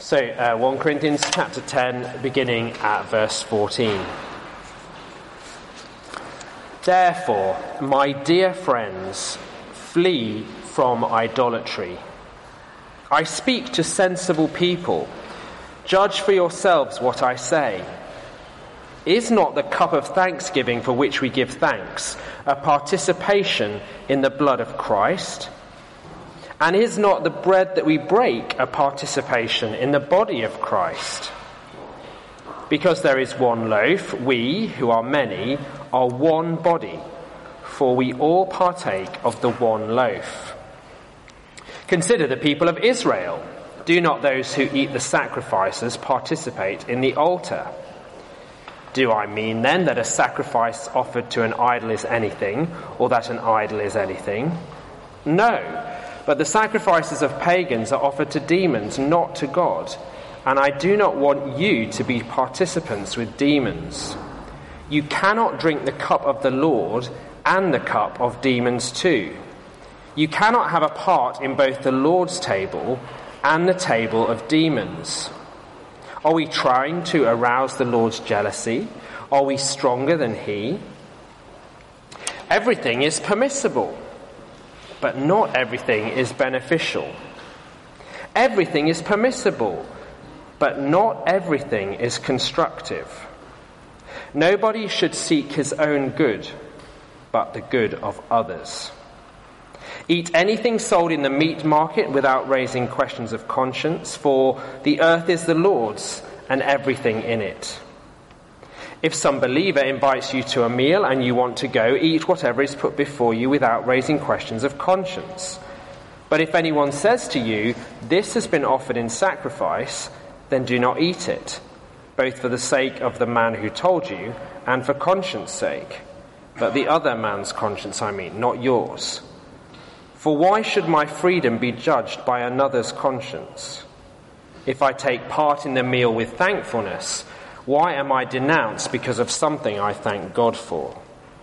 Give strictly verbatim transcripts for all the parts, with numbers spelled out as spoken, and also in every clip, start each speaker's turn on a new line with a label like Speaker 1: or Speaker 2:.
Speaker 1: So, uh, First Corinthians chapter ten, beginning at verse fourteen. Therefore, my dear friends, flee from idolatry. I speak to sensible people. Judge for yourselves what I say. Is not the cup of thanksgiving for which we give thanks a participation in the blood of Christ? And is not the bread that we break a participation in the body of Christ? Because there is one loaf, we, who are many, are one body, for we all partake of the one loaf. Consider the people of Israel. Do not those who eat the sacrifices participate in the altar? Do I mean then that a sacrifice offered to an idol is anything, or that an idol is anything? No. But the sacrifices of pagans are offered to demons, not to God. And I do not want you to be participants with demons. You cannot drink the cup of the Lord and the cup of demons too. You cannot have a part in both the Lord's table and the table of demons. Are we trying to arouse the Lord's jealousy? Are we stronger than he? Everything is permissible, but not everything is beneficial. Everything is permissible, but not everything is constructive. Nobody should seek his own good, but the good of others. Eat anything sold in the meat market without raising questions of conscience, for the earth is the Lord's and everything in it. If some believer invites you to a meal and you want to go, eat whatever is put before you without raising questions of conscience. But if anyone says to you, "This has been offered in sacrifice," then do not eat it, both for the sake of the man who told you and for conscience sake. But the other man's conscience, I mean, not yours. For why should my freedom be judged by another's conscience? If I take part in the meal with thankfulness, why am I denounced because of something I thank God for?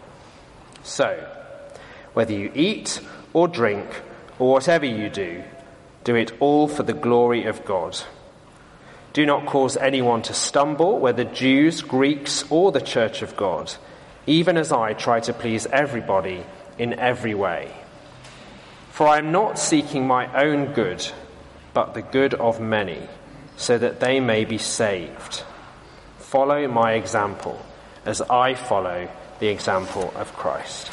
Speaker 1: So, whether you eat or drink or whatever you do, do it all for the glory of God. Do not cause anyone to stumble, whether Jews, Greeks, or the church of God, even as I try to please everybody in every way. For I am not seeking my own good, but the good of many, so that they may be saved. Follow my example as I follow the example of Christ.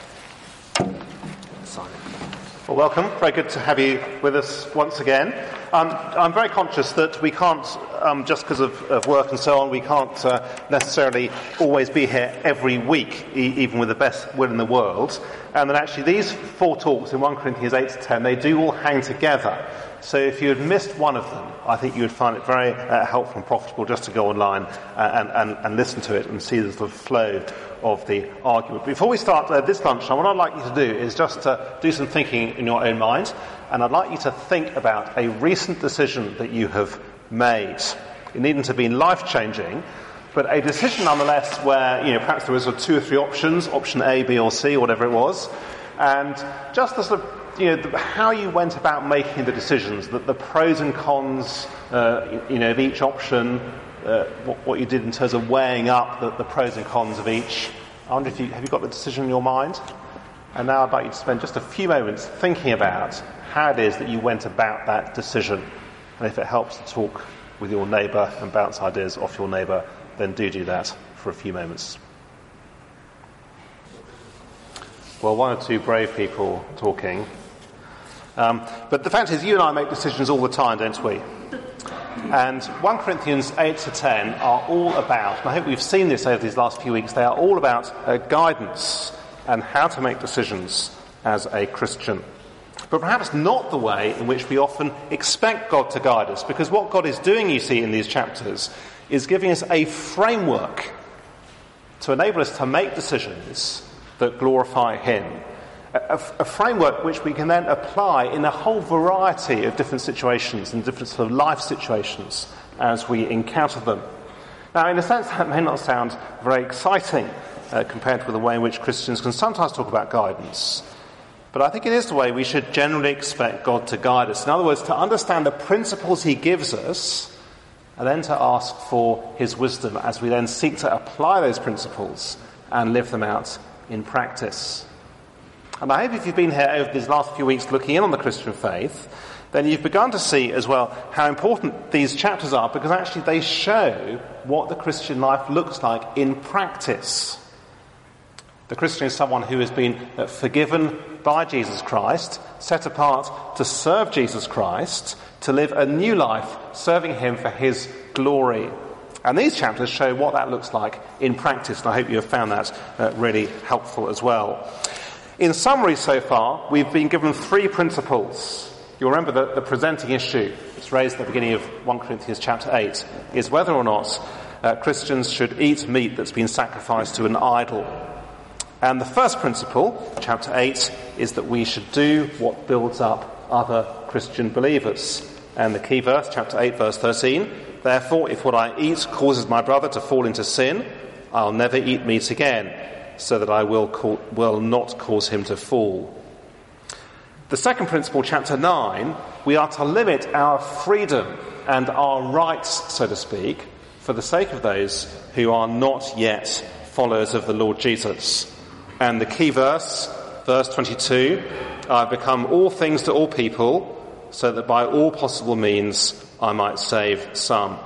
Speaker 1: Simon.
Speaker 2: Well, welcome. Very good to have you with us once again. Um, I'm very conscious that we can't, um, just because of, of work and so on, we can't uh, necessarily always be here every week, e- even with the best will in the world. And that actually these four talks in First Corinthians eight to ten, they do all hang together. So if you had missed one of them, I think you would find it very uh, helpful and profitable just to go online uh, and, and, and listen to it and see the sort of flow of the argument. Before we start uh, this lunchtime, what I'd like you to do is just to do some thinking in your own mind, and I'd like you to think about a recent decision that you have made. It needn't have been life-changing, but a decision nonetheless where, you know, perhaps there was sort of two or three options, option A, B or C, whatever it was, and just the sort of you know, the, how you went about making the decisions, the, the pros and cons, uh, you know, of each option, uh, what, what you did in terms of weighing up the, the pros and cons of each. I wonder if you, have you got the decision in your mind? And now I'd like you to spend just a few moments thinking about how it is that you went about that decision. And if it helps to talk with your neighbour and bounce ideas off your neighbour, then do do that for a few moments. Well, one or two brave people talking. Um, but the fact is, you and I make decisions all the time, don't we? And First Corinthians eight to ten are all about, and I hope we've seen this over these last few weeks, they are all about uh, guidance and how to make decisions as a Christian. But perhaps not the way in which we often expect God to guide us, because what God is doing, you see, in these chapters is giving us a framework to enable us to make decisions that glorify Him. A, a framework which we can then apply in a whole variety of different situations and different sort of life situations as we encounter them. Now, in a sense, that may not sound very exciting uh, compared with the way in which Christians can sometimes talk about guidance. But I think it is the way we should generally expect God to guide us. In other words, to understand the principles He gives us and then to ask for his wisdom as we then seek to apply those principles and live them out in practice. And I hope if you've been here over these last few weeks looking in on the Christian faith, then you've begun to see as well how important these chapters are, because actually they show what the Christian life looks like in practice. The Christian is someone who has been forgiven by Jesus Christ, set apart to serve Jesus Christ, to live a new life serving him for his glory. And these chapters show what that looks like in practice, and I hope you have found that uh, really helpful as well. In summary so far, we've been given three principles. You'll remember that the presenting issue that's raised at the beginning of First Corinthians chapter eight is whether or not uh, Christians should eat meat that's been sacrificed to an idol. And the first principle, chapter eight, is that we should do what builds up other Christian believers. And the key verse, chapter eight, verse thirteen, therefore, if what I eat causes my brother to fall into sin, I'll never eat meat again, so that I will, call, will not cause him to fall. The second principle, chapter nine, we are to limit our freedom and our rights, so to speak, for the sake of those who are not yet followers of the Lord Jesus. And the key verse, verse twenty-two, I've become all things to all people, so that by all possible means I might save some.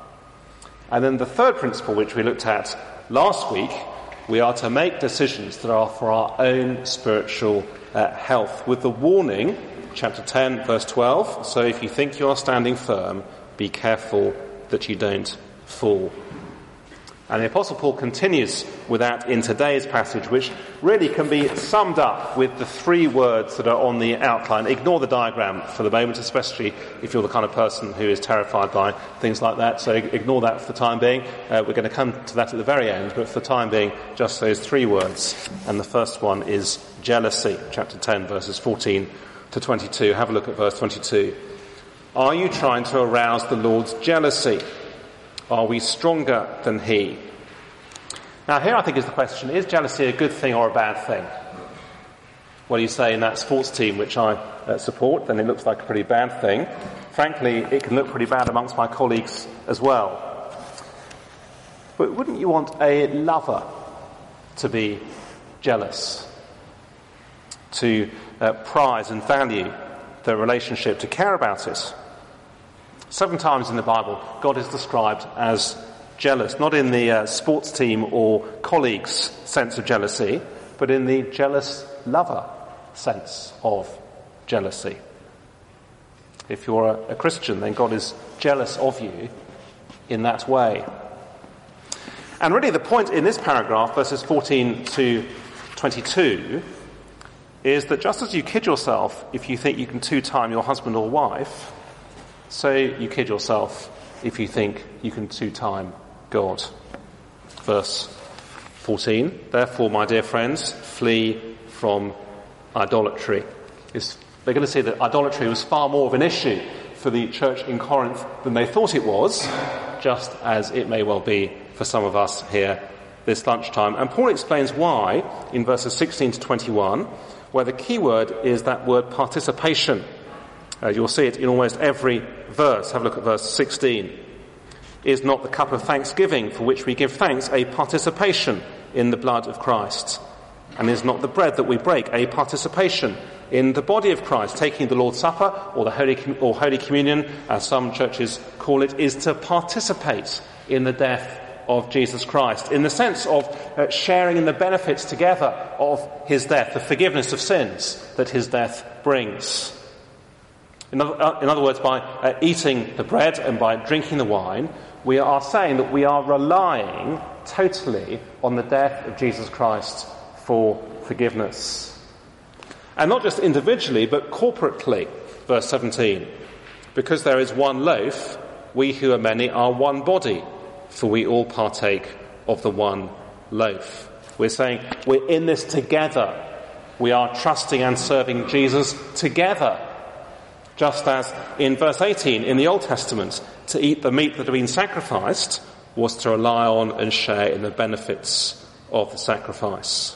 Speaker 2: And then the third principle, which we looked at last week, we are to make decisions that are for our own spiritual uh, health, with the warning, chapter ten, verse twelve, so if you think you are standing firm, be careful that you don't fall. And the Apostle Paul continues with that in today's passage, which really can be summed up with the three words that are on the outline. Ignore the diagram for the moment, especially if you're the kind of person who is terrified by things like that. So ignore that for the time being. Uh, we're going to come to that at the very end, but for the time being, just those three words. And the first one is jealousy, chapter ten, verses fourteen to twenty-two. Have a look at verse twenty-two. Are you trying to arouse the Lord's jealousy? Are we stronger than he? Now here I think is the question, is jealousy a good thing or a bad thing? Well, you say in that sports team which I uh, support, then it looks like a pretty bad thing. Frankly, it can look pretty bad amongst my colleagues as well. But wouldn't you want a lover to be jealous? To uh, prize and value the relationship, to care about it? Seven times in the Bible, God is described as jealous, not in the uh, sports team or colleagues sense of jealousy, but in the jealous lover sense of jealousy. If you're a, a Christian, then God is jealous of you in that way. And really the point in this paragraph, verses fourteen to twenty-two, is that just as you kid yourself if you think you can two-time your husband or wife, so you kid yourself if you think you can two-time God. Verse fourteen, therefore, my dear friends, flee from idolatry. It's, they're going to see that idolatry was far more of an issue for the church in Corinth than they thought it was, just as it may well be for some of us here this lunchtime. And Paul explains why in verses sixteen to twenty-one, where the key word is that word participation. Uh, you'll see it in almost every verse. Have a look at verse sixteen. Is not the cup of thanksgiving for which we give thanks a participation in the blood of Christ? And is not the bread that we break a participation in the body of Christ? Taking the Lord's Supper, or the Holy, or Holy Communion, as some churches call it, is to participate in the death of Jesus Christ, in the sense of uh, sharing in the benefits together of his death, the forgiveness of sins that his death brings. In other, uh, in other words, by uh, eating the bread and by drinking the wine, we are saying that we are relying totally on the death of Jesus Christ for forgiveness. And not just individually, but corporately, verse seventeen. Because there is one loaf, we who are many are one body, for we all partake of the one loaf. We're saying we're in this together. We are trusting and serving Jesus together. Just as in verse eighteen in the Old Testament, to eat the meat that had been sacrificed was to rely on and share in the benefits of the sacrifice.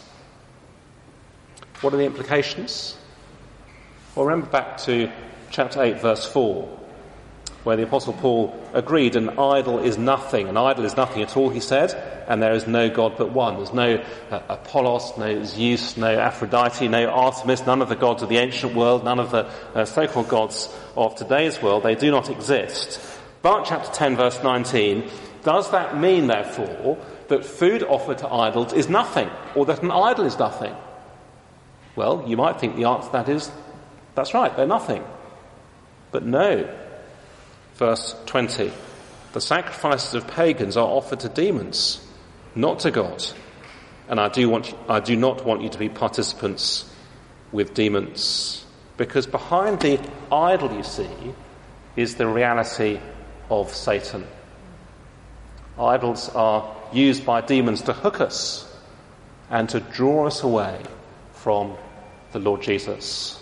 Speaker 2: What are the implications? Well, remember back to chapter eight, verse four. where the Apostle Paul agreed an idol is nothing. An idol is nothing at all, he said, and there is no God but one. There's no uh, Apollos, no Zeus, no Aphrodite, no Artemis, none of the gods of the ancient world, none of the uh, so-called gods of today's world. They do not exist. But chapter ten, verse nineteen, does that mean, therefore, that food offered to idols is nothing, or that an idol is nothing? Well, you might think the answer to that is, that's right, they're nothing. But no. Verse twenty, the sacrifices of pagans are offered to demons, not to God. And I do want, I do not want you to be participants with demons. Because behind the idol, you see, is the reality of Satan. Idols are used by demons to hook us and to draw us away from the Lord Jesus.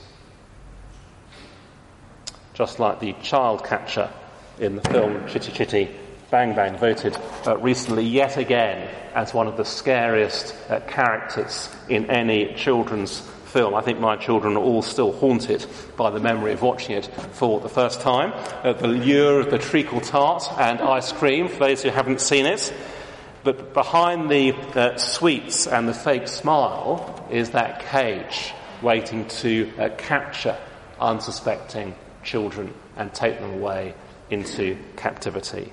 Speaker 2: Just like the child catcher in the film Chitty Chitty Bang Bang, voted uh, recently yet again as one of the scariest uh, characters in any children's film. I think my children are all still haunted by the memory of watching it for the first time. Uh, the lure of the treacle tart and ice cream, for those who haven't seen it. But behind the uh, sweets and the fake smile is that cage waiting to uh, capture unsuspecting children and take them away into captivity.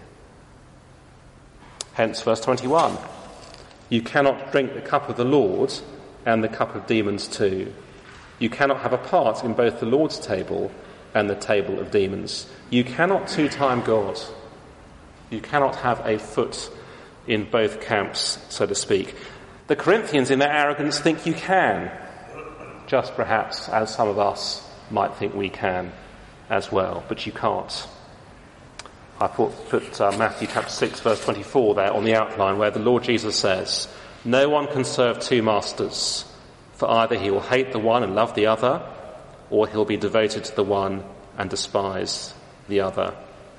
Speaker 2: Hence verse twenty-one. You cannot drink the cup of the Lord and the cup of demons too. You cannot have a part in both the Lord's table and the table of demons. You cannot two-time God. You cannot have a foot in both camps, so to speak. The Corinthians, in their arrogance, think you can, just perhaps as some of us might think we can as well, but you can't. I put, put uh, Matthew chapter six, verse twenty-four there on the outline, where the Lord Jesus says, no one can serve two masters, for either he will hate the one and love the other, or he'll be devoted to the one and despise the other.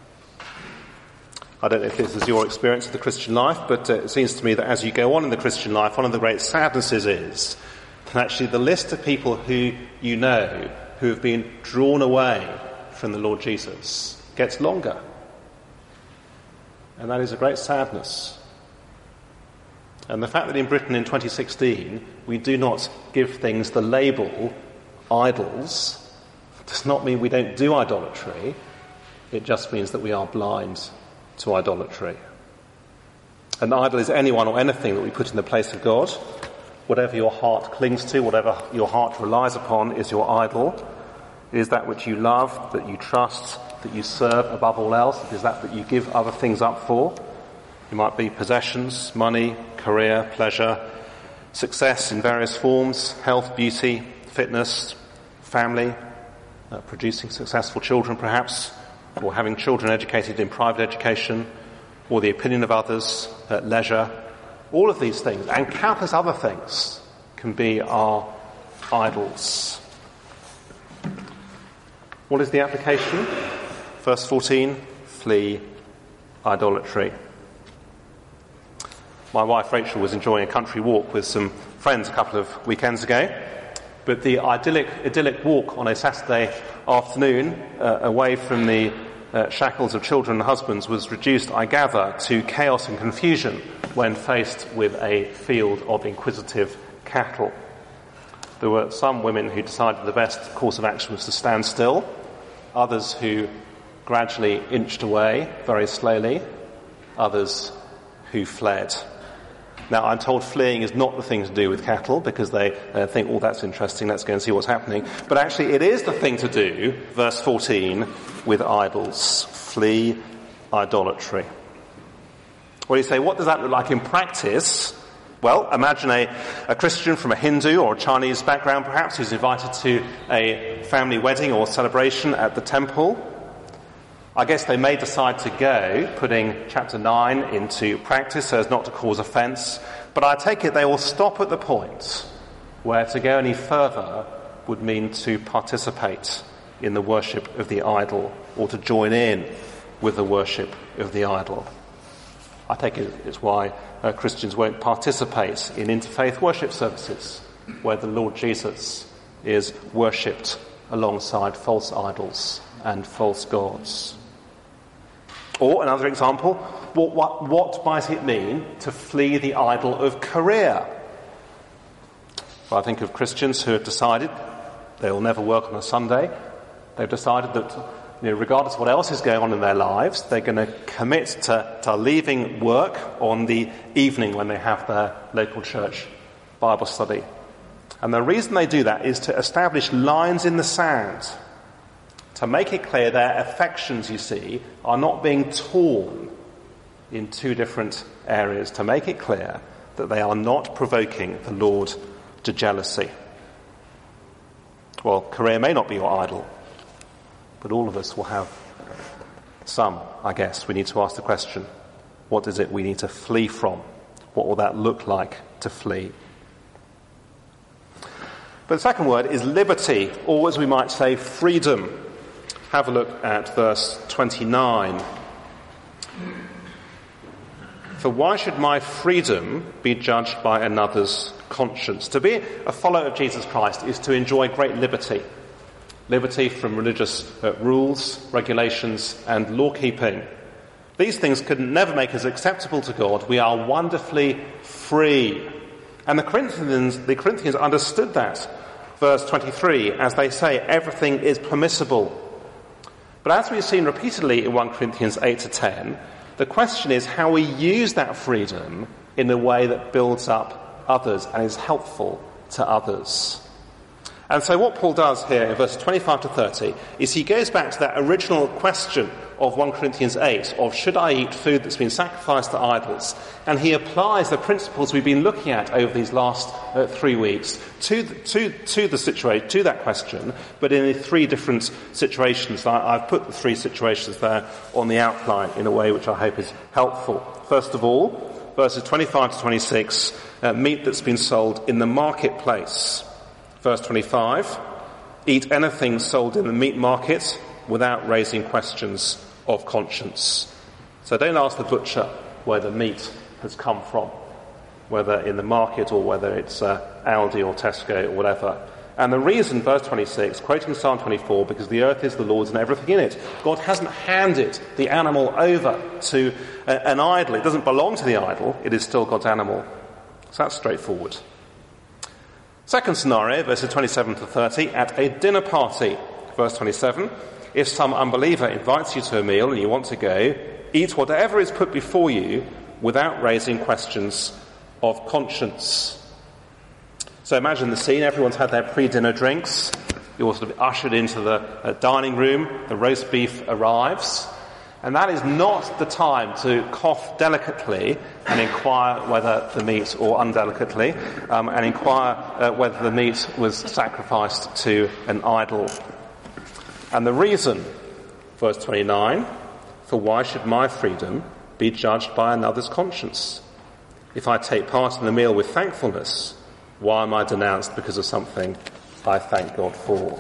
Speaker 2: I don't know if this is your experience of the Christian life, but uh, it seems to me that as you go on in the Christian life, one of the great sadnesses is that actually the list of people who you know who have been drawn away from the Lord Jesus gets longer. And that is a great sadness. And the fact that in Britain in twenty sixteen we do not give things the label idols does not mean we don't do idolatry. It just means that we are blind to idolatry. An idol is anyone or anything that we put in the place of God. Whatever your heart clings to, whatever your heart relies upon is your idol. It is that which you love, that you trust, that you serve above all else. It is that that you give other things up for. It might be possessions, money, career, pleasure, success in various forms, health, beauty, fitness, family, uh, producing successful children perhaps, or having children educated in private education, or the opinion of others, uh, leisure. All of these things, and countless other things, can be our idols. What is the application? Verse fourteen, flee idolatry. My wife Rachel was enjoying a country walk with some friends a couple of weekends ago, but the idyllic, idyllic walk on a Saturday afternoon uh, away from the uh, shackles of children and husbands was reduced, I gather, to chaos and confusion when faced with a field of inquisitive cattle. There were some women who decided the best course of action was to stand still, others who gradually inched away very slowly, others who fled. Now, I'm told fleeing is not the thing to do with cattle because they uh, think, oh, that's interesting, let's go and see what's happening. But actually, it is the thing to do, verse fourteen, with idols. Flee idolatry. Well, you say, what does that look like in practice? Well, imagine a, a Christian from a Hindu or a Chinese background, perhaps, who's invited to a family wedding or celebration at the temple. I guess they may decide to go, putting chapter nine into practice so as not to cause offence, but I take it they will stop at the point where to go any further would mean to participate in the worship of the idol or to join in with the worship of the idol. I take it it's why uh, Christians won't participate in interfaith worship services where the Lord Jesus is worshipped alongside false idols and false gods. Or another example, what, what, what might it mean to flee the idol of career? Well, I think of Christians who have decided they will never work on a Sunday. They've decided that, you know, regardless of what else is going on in their lives, they're going to commit to, to leaving work on the evening when they have their local church Bible study. And the reason they do that is to establish lines in the sand, to make it clear their affections, you see, are not being torn in two different areas, to make it clear that they are not provoking the Lord to jealousy. Well, career may not be your idol, but all of us will have some, I guess. We need to ask the question, what is it we need to flee from? What will that look like to flee? But the second word is liberty, or as we might say, freedom. Have a look at verse twenty-nine. For why should my freedom be judged by another's conscience? To be a follower of Jesus Christ is to enjoy great liberty. Liberty from religious uh, rules, regulations, and law-keeping. These things could never make us acceptable to God. We are wonderfully free. And the Corinthians, the Corinthians understood that. Verse twenty-three, as they say, everything is permissible. But as we've seen repeatedly in First Corinthians eight to ten, the question is how we use that freedom in a way that builds up others and is helpful to others. And so what Paul does here in verses twenty-five to thirty is he goes back to that original question of First Corinthians eight of should I eat food that's been sacrificed to idols? And he applies the principles we've been looking at over these last uh, three weeks to the, to, to the situation, to that question, but in three different situations. I, I've put the three situations there on the outline in a way which I hope is helpful. First of all, verses twenty-five to twenty-six, uh, meat that's been sold in the marketplace. Verse twenty-five, eat anything sold in the meat market without raising questions of conscience. So don't ask the butcher where the meat has come from, whether in the market or whether it's uh, Aldi or Tesco or whatever. And the reason, verse twenty-six, quoting Psalm twenty-four, because the earth is the Lord's and everything in it. God hasn't handed the animal over to a, an idol. It doesn't belong to the idol. It is still God's animal. So that's straightforward. Second scenario, verses twenty-seven to thirty, at a dinner party. Verse twenty-seven, if some unbeliever invites you to a meal and you want to go, eat whatever is put before you without raising questions of conscience. So imagine the scene, everyone's had their pre-dinner drinks, you're sort of ushered into the uh, dining room, the roast beef arrives, and that is not the time to cough delicately and inquire whether the meat, or undelicately, um, and inquire uh, whether the meat was sacrificed to an idol. And the reason, verse twenty-nine, for why should my freedom be judged by another's conscience? If I take part in the meal with thankfulness, why am I denounced because of something I thank God for?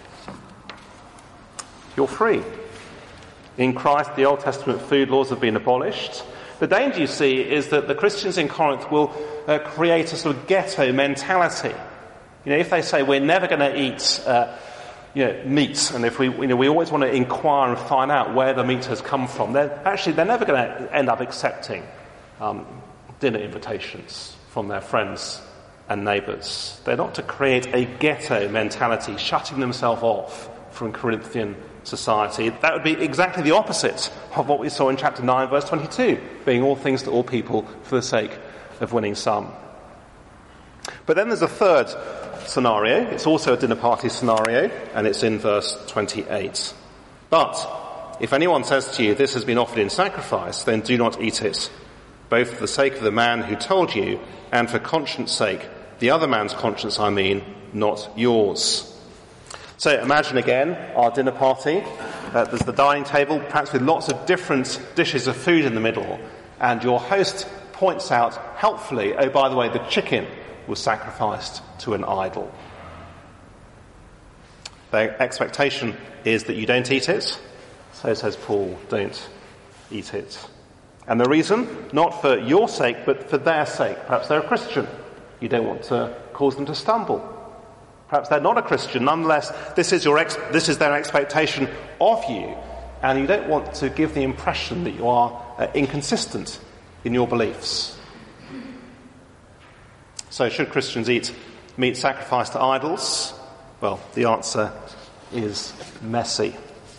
Speaker 2: You're free. In Christ, the Old Testament food laws have been abolished. The danger, you see, is that the Christians in Corinth will uh, create a sort of ghetto mentality. You know, if they say we're never going to eat uh, you know, meat, and if we, you know, we always want to inquire and find out where the meat has come from, they're actually they're never going to end up accepting um, dinner invitations from their friends and neighbours. They're not to create a ghetto mentality, shutting themselves off from Corinthian society. That would be exactly the opposite of what we saw in chapter nine, verse twenty-two, being all things to all people for the sake of winning some. But then there's a third scenario. It's also a dinner party scenario, and it's in verse twenty-eight. But if anyone says to you, this has been offered in sacrifice, then do not eat it, both for the sake of the man who told you and for conscience sake, the other man's conscience, I mean, not yours. So imagine again our dinner party. Uh, there's the dining table, perhaps with lots of different dishes of food in the middle, and your host points out helpfully, oh, by the way, the chicken was sacrificed to an idol. Their expectation is that you don't eat it, so says Paul, don't eat it. And the reason, not for your sake, but for their sake. Perhaps they're a Christian. You don't want to cause them to stumble. Perhaps they're not a Christian. Nonetheless, this is your ex- this is their expectation of you. and you don't want to give the impression that you are uh, inconsistent in your beliefs. So, should Christians eat meat sacrificed to idols? Well, the answer is messy.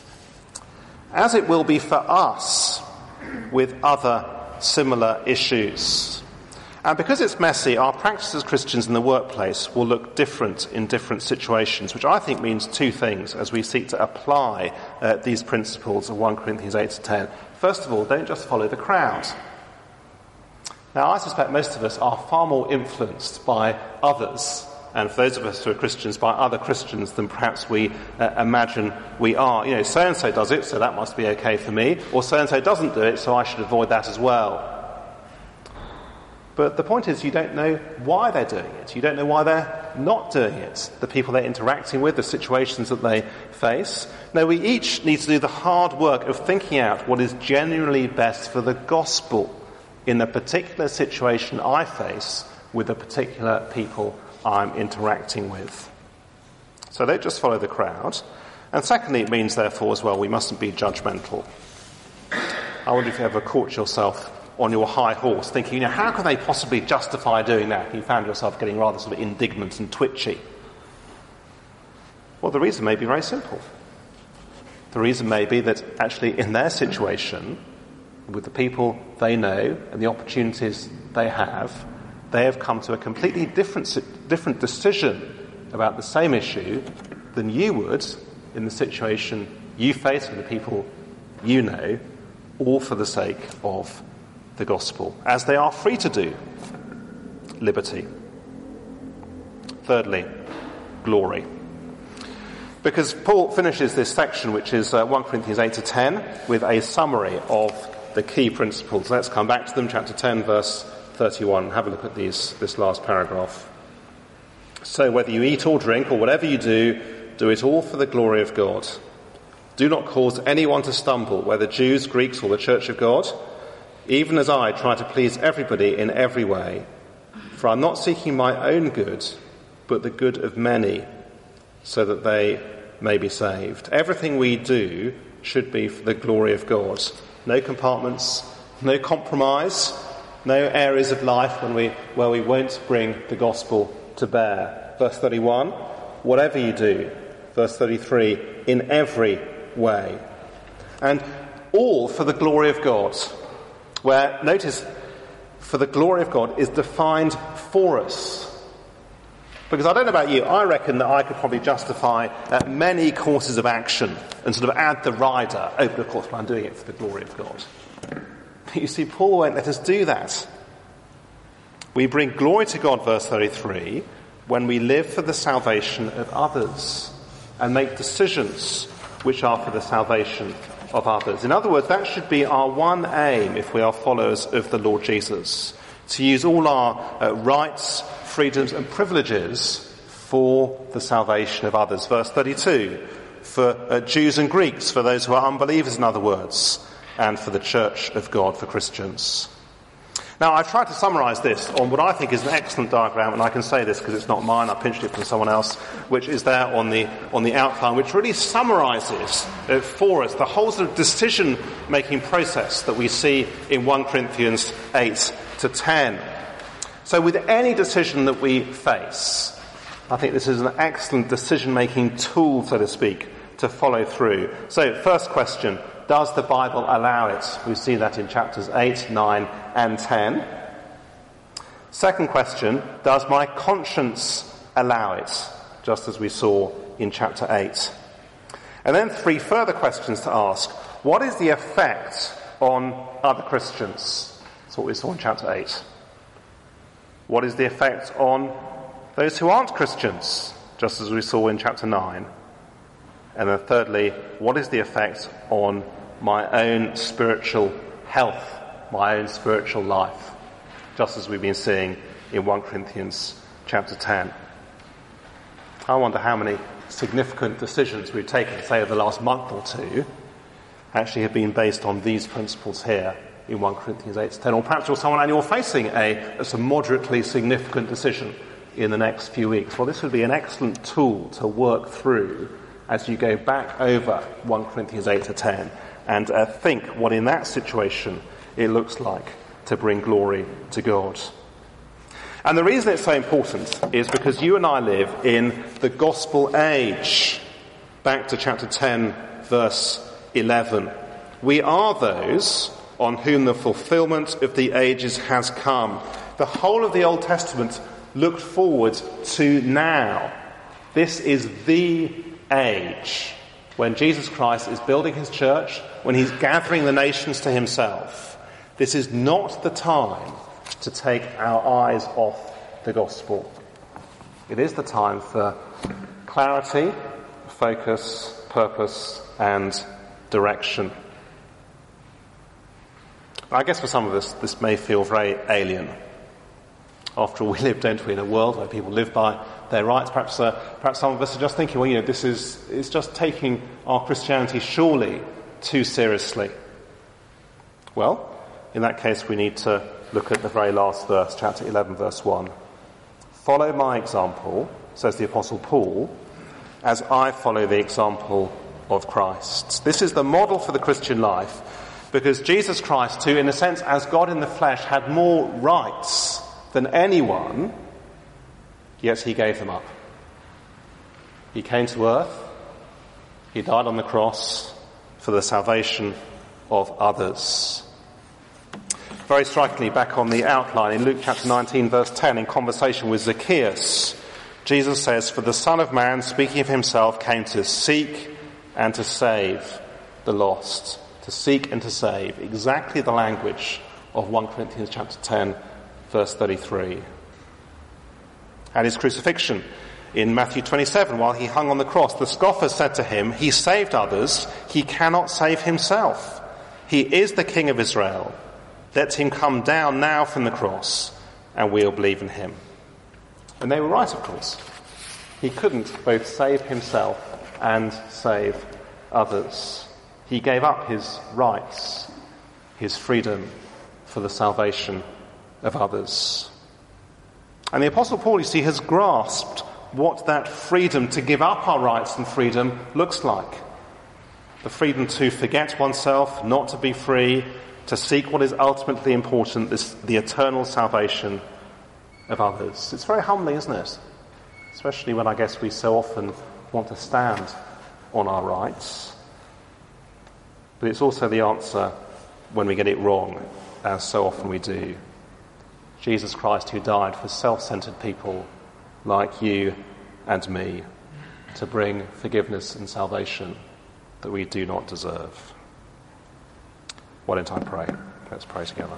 Speaker 2: As it will be for us with other similar issues. And because it's messy, our practice as Christians in the workplace will look different in different situations, which I think means two things as we seek to apply uh, these principles of First Corinthians eight to ten. First of all, don't just follow the crowd. Now, I suspect most of us are far more influenced by others, and for those of us who are Christians, by other Christians than perhaps we uh, imagine we are. You know, so-and-so does it, so that must be okay for me, or so-and-so doesn't do it, so I should avoid that as well. But the point is, you don't know why they're doing it. You don't know why they're not doing it. The people they're interacting with, the situations that they face. No, we each need to do the hard work of thinking out what is genuinely best for the gospel in the particular situation I face with the particular people I'm interacting with. So don't just follow the crowd. And secondly, it means, therefore, as well, we mustn't be judgmental. I wonder if you ever caught yourself on your high horse thinking, you know, how can they possibly justify doing that? And you found yourself getting rather sort of indignant and twitchy. Well, the reason may be very simple. The reason may be that actually in their situation, with the people they know and the opportunities they have, they have come to a completely different different decision about the same issue than you would in the situation you face with the people you know, all for the sake of the gospel, as they are free to do. Liberty. Thirdly, glory. Because Paul finishes this section, which is uh, First Corinthians eight to ten, with a summary of the key principles. Let's come back to them, chapter ten, verse thirty-one. Have a look at these, this last paragraph. So whether you eat or drink or whatever you do, do it all for the glory of God. Do not cause anyone to stumble, whether Jews, Greeks, or the church of God, even as I try to please everybody in every way. For I'm not seeking my own good, but the good of many, so that they may be saved. Everything we do should be for the glory of God. No compartments, no compromise, no areas of life when we, where we won't bring the gospel to bear. Verse thirty-one, whatever you do. Verse thirty-three, in every way. And all for the glory of God. Where, notice, for the glory of God is defined for us. Because I don't know about you, I reckon that I could probably justify uh, many courses of action and sort of add the rider, oh, but of course I'm doing it for the glory of God. But you see, Paul won't let us do that. We bring glory to God, verse thirty-three, when we live for the salvation of others and make decisions which are for the salvation of others. In other words, that should be our one aim if we are followers of the Lord Jesus, to use all our uh, rights, freedoms and privileges for the salvation of others. Verse thirty-two, for uh, Jews and Greeks, for those who are unbelievers, in other words, and for the church of God, for Christians. Now, I've tried to summarise this on what I think is an excellent diagram, and I can say this because it's not mine, I pinched it from someone else, which is there on the on the outline, which really summarises uh, for us the whole sort of decision-making process that we see in First Corinthians eight to ten. So with any decision that we face, I think this is an excellent decision-making tool, so to speak, to follow through. So, first question, does the Bible allow it? We see that in chapters eight, nine and ten. Second question, does my conscience allow it? Just as we saw in chapter eight. And then three further questions to ask. What is the effect on other Christians? That's what we saw in chapter eight. What is the effect on those who aren't Christians? Just as we saw in chapter nine. And then thirdly, what is the effect on my own spiritual health, my own spiritual life? Just as we've been seeing in First Corinthians chapter ten. I wonder how many significant decisions we've taken, say, over the last month or two, actually have been based on these principles here in First Corinthians eight to ten. Or perhaps you're someone and you're facing a, a moderately significant decision in the next few weeks. Well, this would be an excellent tool to work through as you go back over First Corinthians eight to ten and uh, think what in that situation it looks like to bring glory to God. And the reason it's so important is because you and I live in the gospel age. Back to chapter ten, verse eleven. We are those on whom the fulfillment of the ages has come. The whole of the Old Testament looked forward to now. This is the age when Jesus Christ is building his church, when he's gathering the nations to himself. This is not the time to take our eyes off the gospel. It is the time for clarity, focus, purpose, and direction. I guess for some of us, this may feel very alien. After all, we live, don't we, in a world where people live by their rights. Perhaps, uh, perhaps some of us are just thinking, well, you know, this is it's just taking our Christianity surely too seriously. Well, in that case, we need to look at the very last verse, chapter eleven, verse one. Follow my example, says the Apostle Paul, as I follow the example of Christ. This is the model for the Christian life, because Jesus Christ, who, in a sense, as God in the flesh, had more rights than anyone, yet he gave them up. He came to earth, he died on the cross for the salvation of others. Very strikingly, back on the outline, in Luke chapter nineteen, verse ten, in conversation with Zacchaeus, Jesus says, "For the Son of Man, speaking of himself, came to seek and to save the lost." To seek and to save. Exactly the language of First Corinthians chapter ten, verse thirty-three. At his crucifixion, in Matthew twenty-seven, while he hung on the cross, the scoffers said to him, "He saved others, he cannot save himself. He is the King of Israel. Let him come down now from the cross, and we'll believe in him." And they were right, of course. He couldn't both save himself and save others. He gave up his rights, his freedom, for the salvation of others. And the Apostle Paul, you see, has grasped what that freedom to give up our rights and freedom looks like. The freedom to forget oneself, not to be free, to seek what is ultimately important, this, the eternal salvation of others. It's very humbling, isn't it? Especially when I guess we so often want to stand on our rights. But it's also the answer when we get it wrong, as so often we do. Jesus Christ, who died for self-centered people like you and me, to bring forgiveness and salvation that we do not deserve. Why don't I pray? Let's pray together.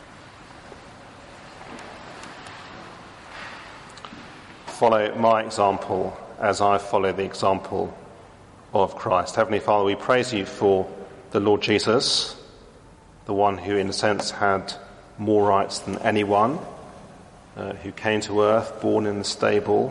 Speaker 2: Follow my example as I follow the example of Christ. Heavenly Father, we praise you for the Lord Jesus, the one who in a sense had more rights than anyone, uh, who came to earth, born in the stable,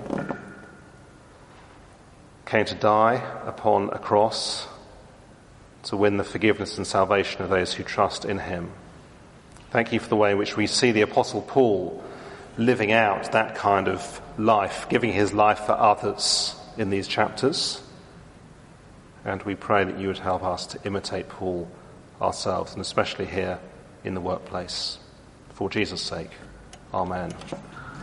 Speaker 2: came to die upon a cross to win the forgiveness and salvation of those who trust in him. Thank you for the way in which we see the Apostle Paul living out that kind of life, giving his life for others in these chapters. And we pray that you would help us to imitate Paul ourselves, and especially here in the workplace. For Jesus' sake, amen.